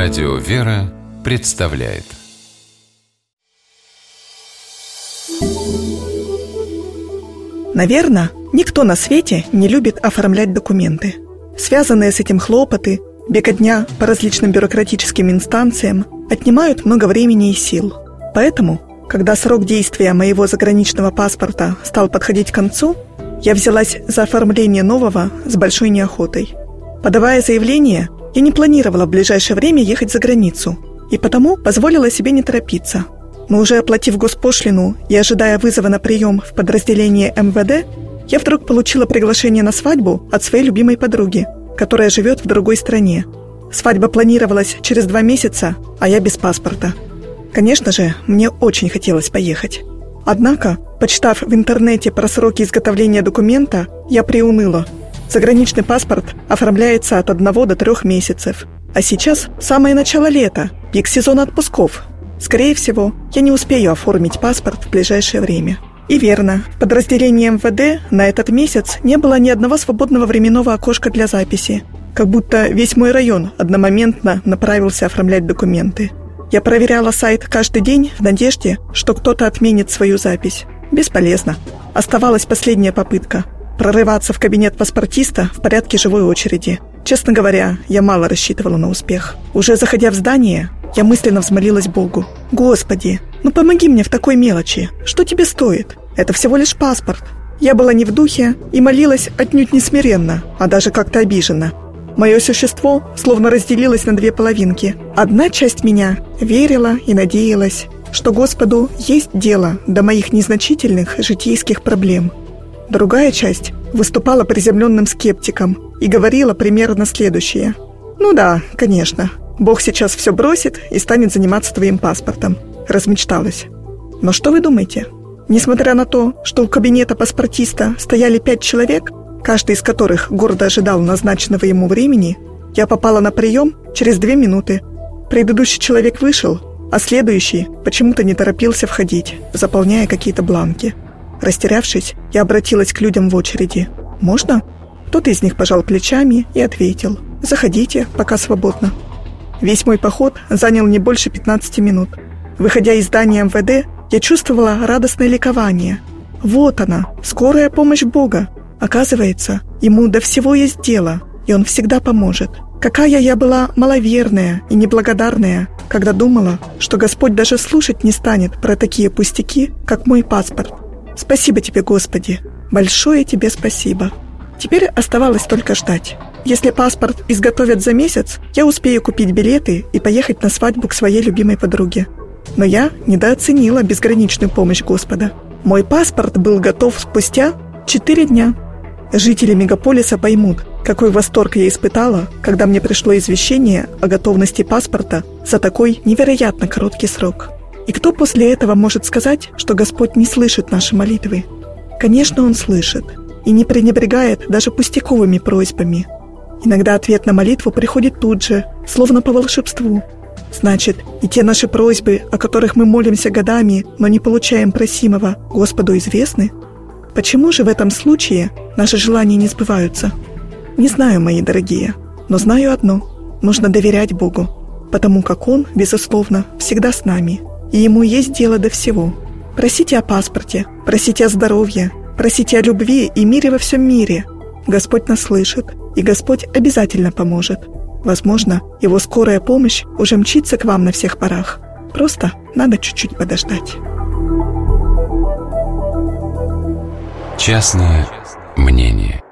Радио «Вера» представляет. Наверное, никто на свете не любит оформлять документы. Связанные с этим хлопоты, беготня по различным бюрократическим инстанциям отнимают много времени и сил. Поэтому, когда срок действия моего заграничного паспорта стал подходить к концу, я взялась за оформление нового с большой неохотой. Подавая заявление, я не планировала в ближайшее время ехать за границу, и потому позволила себе не торопиться. Но уже оплатив госпошлину и ожидая вызова на прием в подразделение МВД, я вдруг получила приглашение на свадьбу от своей любимой подруги, которая живет в другой стране. Свадьба планировалась через 2 месяца, а я без паспорта. Конечно же, мне очень хотелось поехать. Однако, почитав в интернете про сроки изготовления документа, я приуныла. Заграничный паспорт оформляется от 1 до 3 месяцев. А сейчас самое начало лета, пик сезона отпусков. Скорее всего, я не успею оформить паспорт в ближайшее время. И верно, в подразделении МВД на этот месяц не было ни одного свободного временного окошка для записи. Как будто весь мой район одномоментно направился оформлять документы. Я проверяла сайт каждый день в надежде, что кто-то отменит свою запись. Бесполезно. Оставалась последняя попытка – прорываться в кабинет паспортиста в порядке живой очереди. Честно говоря, я мало рассчитывала на успех. Уже заходя в здание, я мысленно взмолилась Богу. «Господи, ну помоги мне в такой мелочи. Что тебе стоит? Это всего лишь паспорт». Я была не в духе и молилась отнюдь не смиренно, а даже как-то обиженно. Мое существо словно разделилось на 2 половинки. Одна часть меня верила и надеялась, что Господу есть дело до моих незначительных житейских проблем. Другая часть выступала приземленным скептиком и говорила примерно следующее. «Ну да, конечно, Бог сейчас все бросит и станет заниматься твоим паспортом», – размечталась. Но что вы думаете? Несмотря на то, что у кабинета паспортиста стояли 5 человек, каждый из которых гордо ожидал назначенного ему времени, я попала на прием через 2 минуты. Предыдущий человек вышел, а следующий почему-то не торопился входить, заполняя какие-то бланки. Растерявшись, я обратилась к людям в очереди. «Можно?» Кто-то из них пожал плечами и ответил: «Заходите, пока свободно». Весь мой поход занял не больше 15 минут. Выходя из здания МВД, я чувствовала радостное ликование. Вот она, скорая помощь Бога. Оказывается, ему до всего есть дело, и он всегда поможет. Какая я была маловерная и неблагодарная, когда думала, что Господь даже слушать не станет про такие пустяки, как мой паспорт. Спасибо тебе, Господи, большое тебе спасибо. Теперь оставалось только ждать. Если паспорт изготовят за месяц, я успею купить билеты и поехать на свадьбу к своей любимой подруге. Но я недооценила безграничную помощь Господа. Мой паспорт был готов спустя 4 дня. Жители мегаполиса поймут, какой восторг я испытала, когда мне пришло извещение о готовности паспорта за такой невероятно короткий срок. И кто после этого может сказать, что Господь не слышит наши молитвы? Конечно, Он слышит и не пренебрегает даже пустяковыми просьбами. Иногда ответ на молитву приходит тут же, словно по волшебству. Значит, и те наши просьбы, о которых мы молимся годами, но не получаем просимого, Господу известны? Почему же в этом случае наши желания не сбываются? Не знаю, мои дорогие, но знаю одно: нужно доверять Богу, потому как Он, безусловно, всегда с нами, и Ему есть дело до всего. Просите о паспорте, просите о здоровье, просите о любви и мире во всем мире. Господь нас слышит, и Господь обязательно поможет. Возможно, Его скорая помощь уже мчится к вам на всех парах. Просто надо чуть-чуть подождать. Частное мнение.